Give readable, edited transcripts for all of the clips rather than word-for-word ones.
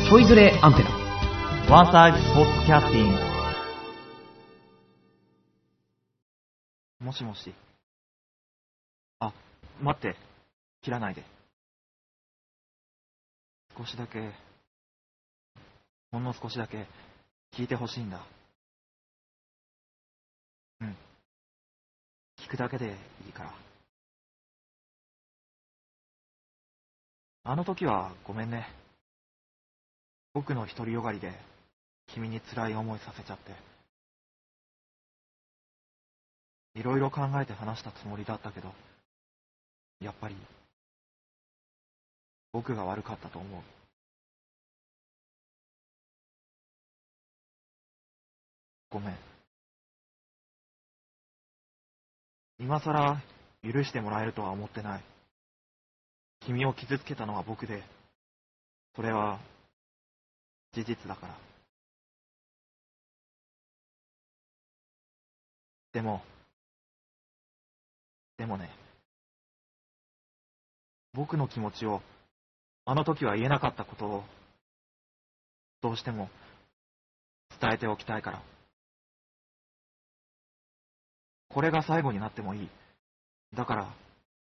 ちょいずれアンテナ。 ワンサイズポッドキャスティング。もしもし。あ、待って。切らないで。少しだけ、ほんの少しだけ聞いてほしいんだ。うん。聞くだけでいいから。あの時はごめんね。僕の独りよがりで君に辛い思いさせちゃって。いろいろ考えて話したつもりだったけど、やっぱり僕が悪かったと思う。ごめん。今さら許してもらえるとは思ってない。君を傷つけたのは僕で、それは事実だから。でも、でもね、僕の気持ちをあの時は言えなかったことをどうしても伝えておきたいから。これが最後になってもいい。だから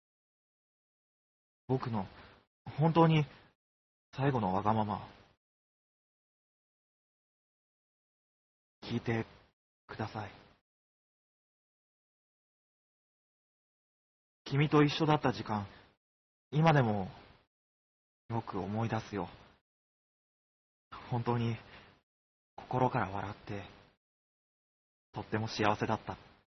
僕の本当に最後のわがまま聞いてください。君と一緒だった時間、今でもよく思い出すよ。本当に心から笑ってとっても幸せだった。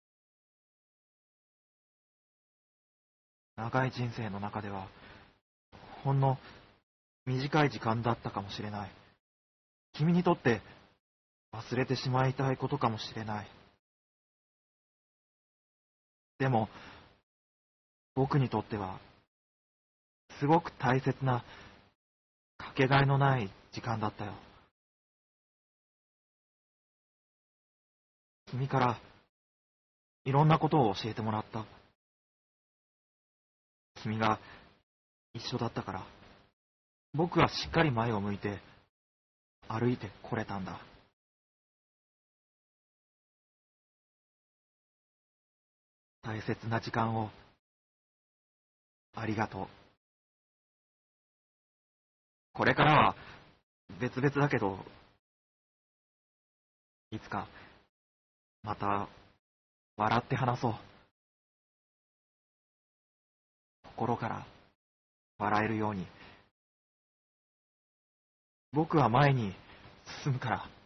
長い人生の中ではほんの短い時間だったかもしれない。君にとって忘れてしまいたいことかもしれない。でも僕にとってはすごく大切なかけがえのない時間だったよ。君からいろんなことを教えてもらった。君が一緒だったから僕はしっかり前を向いて歩いてこれたんだ。大切な時間をありがとう。これからは別々だけど、いつかまた笑って話そう。心から笑えるように。僕は前に進むから。